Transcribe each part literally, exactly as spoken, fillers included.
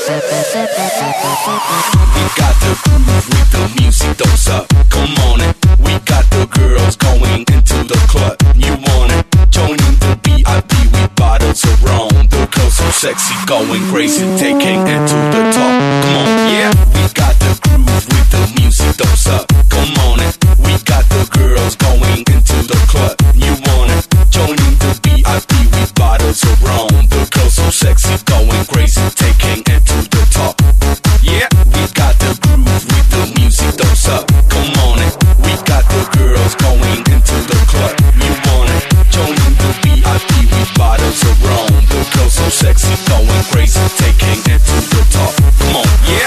We got the groove with the music, those up. Come on it. We got the girls going into the club. You want it? Joining the V I P with bottles of rum. The girls so sexy, going crazy, taking it to the top. Come on, yeah. We got the groove with the music, those up. Come on it. We got the girls going into the club. You want it? Joining the V I P with bottles of rum. The girls so sexy, going crazy, taking it to the top. Yeah, we got the groove with the music, those up. Come on it. We got the girls going into the club. You want it? Joining the V I P with bottles of rum. The girls so sexy, going crazy, taking it to the top. Come on, yeah.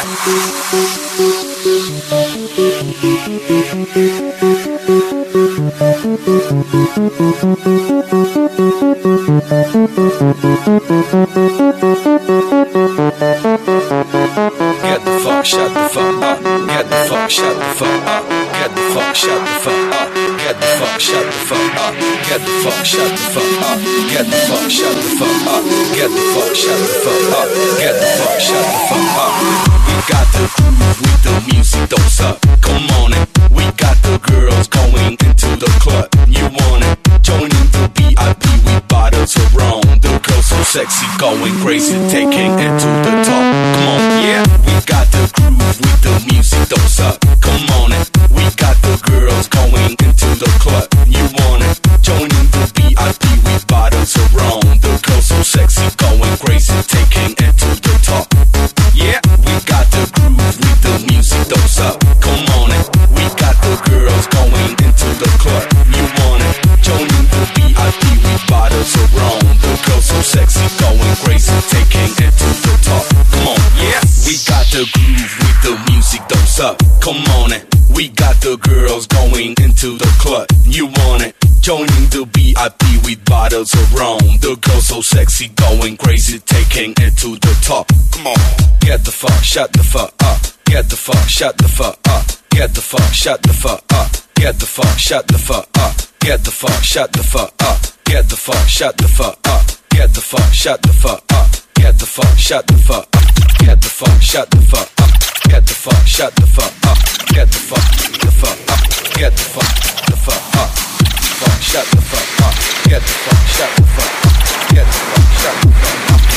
Get the fuck, shut the fuck up. Get the fuck, shut the fuck up. Get the fuck, shut the fuck up. Get the fuck, shut the fuck up. Get the fuck, shut the fuck up. Get the fuck, shut the fuck up. Get the fuck, shut the fuck up. Get the fuck, shut the fuck up. We got the groove with the music, those up. Come on it. We got the girls going into the club. You want it? Joining the V I P with bottles of rum. The girls so sexy, going crazy, taking it to the top. Come on, yeah. We got the groove with the music, those up. Come on it. We got the girls going into the club. You want it? Joining the V I P with bottles of rum. The girls so sexy, going crazy, taking it to the top. Yeah, we got the groove with the music, those up. Come on it. We got the girls going into the club. You want it? Joining the V I P with bottles of rum. The girls so sexy, going crazy, taking it to the top. Come on, yeah. We got the groove with the music, those up. Come on it. We got the girls going into the club. You want it? Joining the V I P with bottles of rum. The girls so sexy, going crazy, taking it to the top. Come on. Get the fuck, shut the fuck up. Get the fuck, shut the fuck up. Get the fuck, shut the fuck up. Get the fuck, shut the fuck up. Get the fuck, shut the fuck up. Get the fuck, shut the fuck up. Get the fuck, shut the fuck up. Get the fuck, shut the fuck up. Get the fuck, shut the fuck up. Get the fuck, shut the fuck up. Get the fuck, the fuck up. Get the fuck, the fuck up. Fuck, shut the fuck up. Get the fuck, shut the fuck up. Get the fuck, shut the fuck up.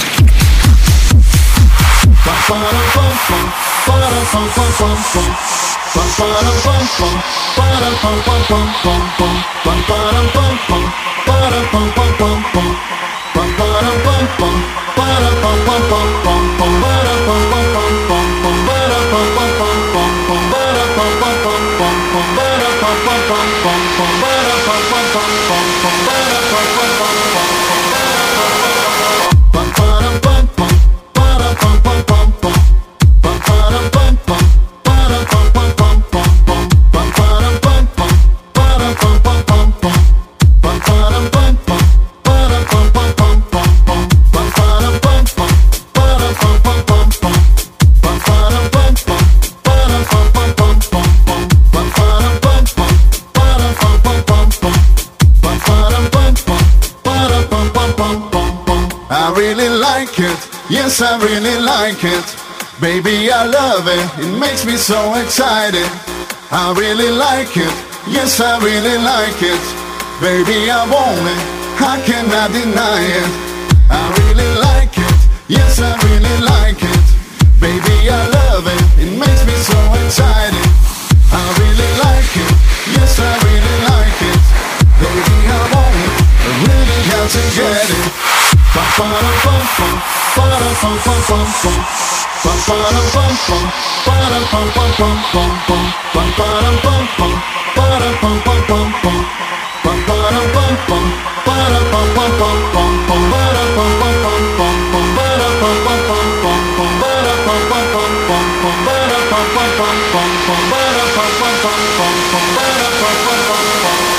Ba ba da bum bum, ba da bum bum bum bum. Ba ba da bum bum, ba da bum bum bum bum bum. Ba ba da bum bum, ba da bum bum bum bum. Ba ba da bum bum, ba da bum bum bum bum bum. Ba da bum bum bum bum bum. Ba da bum bum bum bum bum. Ba da bum bum bum bum bum. Ba da bum bum bum bum bum. Ba da bum bum bum bum bum. Ba da bum bum bum bum bum. Ba ba da bum bum, ba da bum bum bum bum. Ba ba da bum bum, ba da bum bum bum bum bum. Ba ba da bum bum, ba da bum bum bum bum. Ba ba da bum bum, ba da bum bum bum bum bum. Ba ba da bum bum, ba da bum bum bum bum. Ba ba da bum bum, ba da bum bum bum bum bum. Ba ba da bum bum, ba da bum bum bum bum. Ba ba da bum bum, ba da bum bum bum bum bum. I really like it, yes I really like it. Baby I love it, it makes me so excited. I really like it, yes I really like it. Baby I want it, I cannot deny it. I really like it, yes I really like it. Baby I love it, it makes me so excited. I really like it, yes I really like it. Baby I want it, I really got to get it. Ba ba da bum bum, ba da bum bum bum bum. Ba ba da bum bum, ba da bum bum bum bum bum. Ba ba da bum bum, ba da bum bum bum bum. Ba ba da bum bum, ba da bum bum bum bum bum. Ba da bum bum bum bum bum. Ba da bum bum bum bum bum. Ba da bum bum bum bum bum. Ba da bum bum bum bum bum. Ba da bum bum bum bum bum. Ba da bum bum bum bum bum.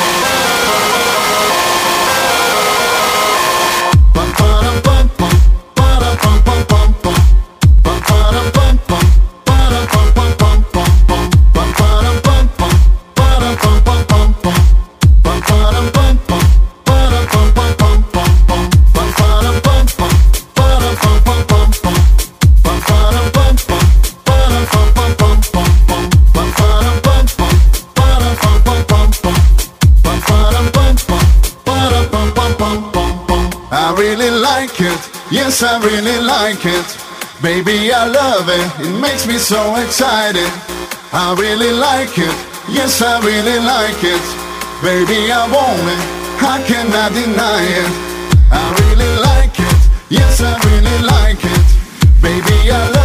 Ba ba da bum bum, ba da bum bum bum bum. Ba ba da bum bum, ba da bum bum bum bum bum. Ba ba da bum bum, ba da bum bum bum bum. Ba ba da bum bum, ba da bum bum bum bum bum. Ba ba da bum bum, ba da bum bum bum bum. Ba ba da Yes, I really like it. Baby, I love it. It makes me so excited. I really like it. Yes, I really like it. Baby, I want it. I cannot deny it. I really like it. Yes, I really like it. Baby, I love it.